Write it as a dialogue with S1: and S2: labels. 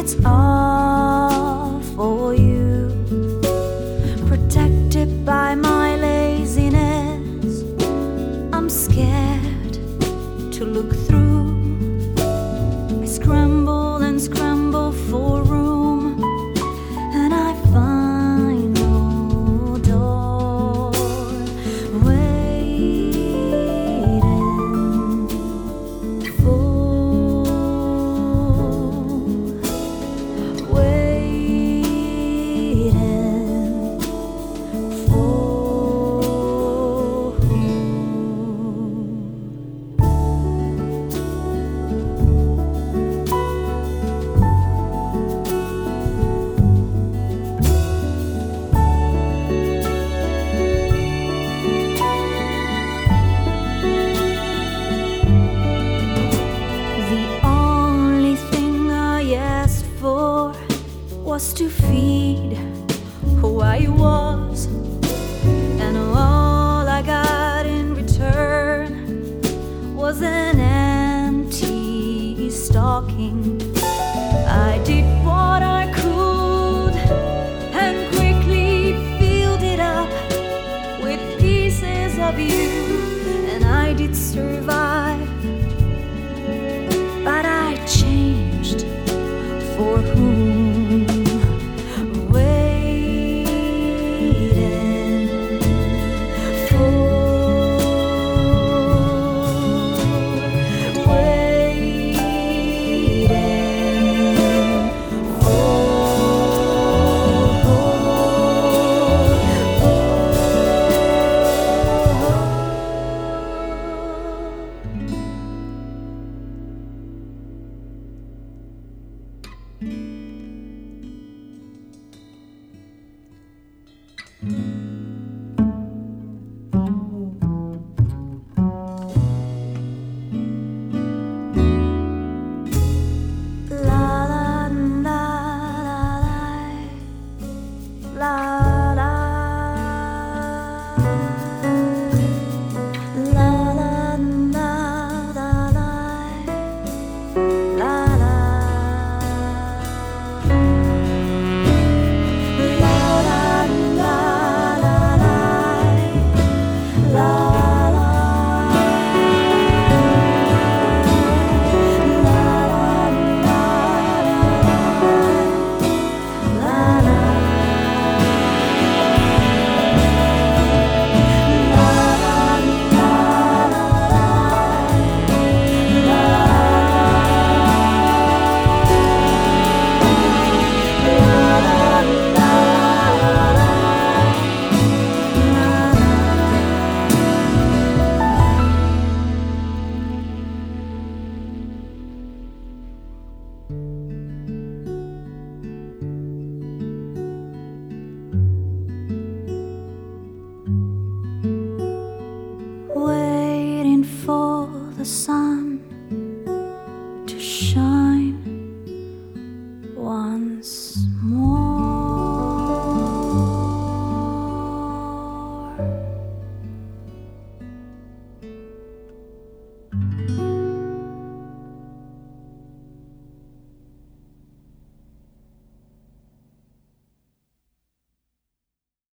S1: it's all for you. Protected by my laziness, I'm scared to look through. I scramble and scramble for room, and I find no door. Waiting for, waiting for who? The only thing I asked for was to feed who I was, and all I got in return was an empty stocking. I did what I could and quickly filled it up with pieces of you, and I did survive. But I changed for whom? Waiting for, waiting for.